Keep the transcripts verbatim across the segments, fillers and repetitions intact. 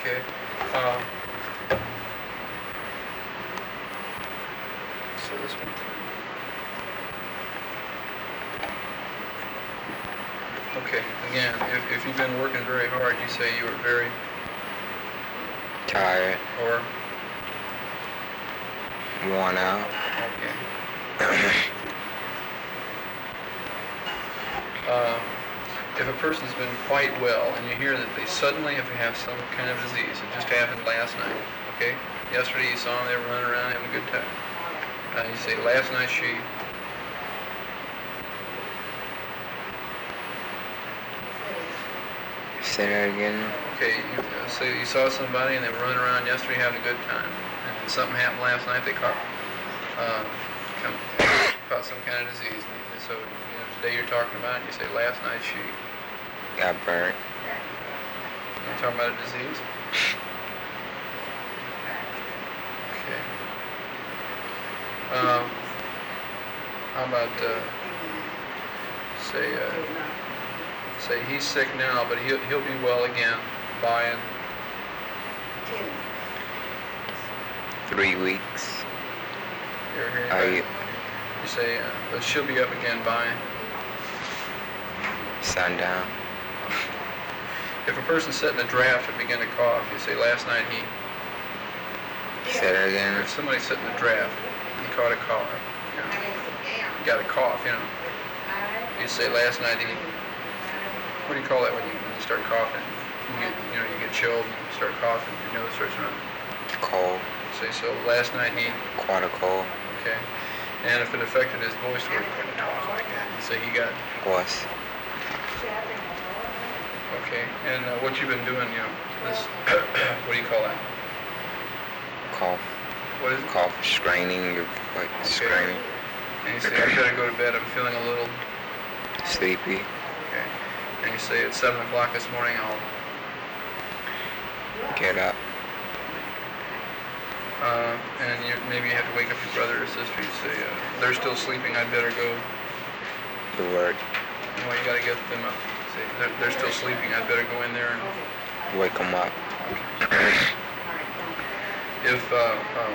Okay. Um, so this one. Okay. Again, if, if you've been working very hard, you say you were very tired, or worn out. okay. Uh, if a person's been quite well and you hear that they suddenly have to have some kind of disease, it just happened last night, okay? Yesterday you saw them, they were running around having a good time. Uh, you say, last night she... Say that again. Okay, you uh, say you saw somebody and they were running around yesterday having a good time. And then something happened last night, they caught, uh, come, caught some kind of disease. And so, you know, today you're talking about it, you say, last night she... Got burnt. You're talking about a disease? Okay. Um, how about, uh, say, uh, say he's sick now, but he'll, he'll be well again by in Three weeks. you ever hear Are anybody? you You say, uh, but she'll be up again by. sundown? If a person's sitting in a draft and begin to cough, you say, last night he. Say that again. If somebody's sitting in a draft, he caught a cough, you know, he got a cough, you know, you say, last night he. What do you call that when you, when you start coughing? You get, you know, you get chilled and you start coughing, your nose starts running. Cold. Say, so last night he. Quite a cold. Okay. And if it affected his voice where he couldn't talk like that, you say he got. Was. Okay. And uh, what you've been doing, you know, this. What do you call that? Cough. What is it? Cough. Straining. You're like straining. And you say, I better go to bed. I'm feeling a little. Sleepy. Okay. And you say, at seven o'clock this morning, I'll. Get up. Uh, and you, maybe you have to wake up your brother or sister. You say, uh, they're still sleeping. I'd better go. The word. Well, you got to get them up. Say, they're, they're still sleeping. I'd better go in there and. Wake them up. If uh, uh,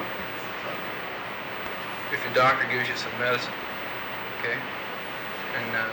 if your doctor gives you some medicine, okay, and uh,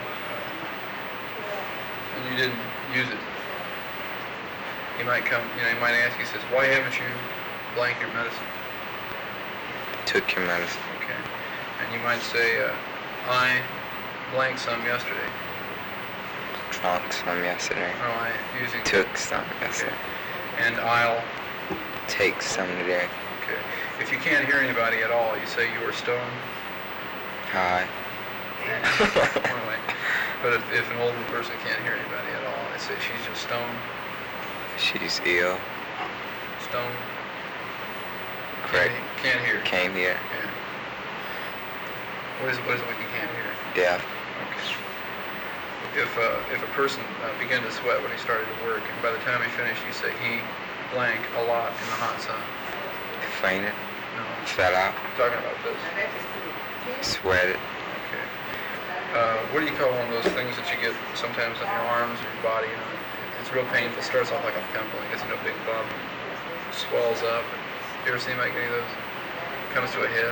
and you didn't use it, he might come. You know, he might ask you, says, why haven't you blank your medicine? Took your medicine. Okay, and you might say, uh, I blanked some yesterday. Drunk some yesterday. Oh, I using. Took some yesterday. Okay, and I'll. Take some today. Okay. If you can't hear anybody at all, you say you were stoned. Hi. Anyway, but if, if an older person can't hear anybody at all, they say she's just stoned. She's ill. Stoned. Correct. Can't, can't hear. Came here. Yeah. What is it? What is it when you can't hear? Deaf. Okay. If uh, if a person uh, began to sweat when he started to work, and by the time he finished, you say he blank a lot in the hot sun. Fainted. No. Fell out. I'm talking about this. Sweated. Okay. Uh, what do you call one of those things that you get sometimes on your arms or your body? You know, it's real painful. It starts off like a pimple. It gets into a big bump. It swells up. You ever seen like any of those? It comes to a head.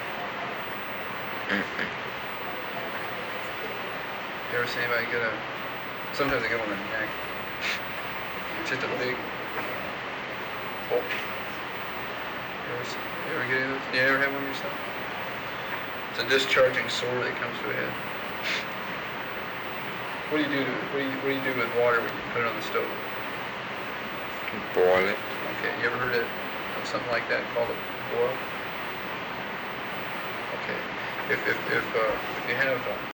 Mm-mm. You ever see anybody get a? Sometimes they get one in the neck. It's just a big. Oh. You ever, see, you ever get any of those? You ever have one yourself? It's a discharging sore that comes to a head. What do you do to what do you what do you do with water when you put it on the stove? Boil it. Okay, you ever heard of, of something like that called a boil? Okay. If if if uh, if you have uh,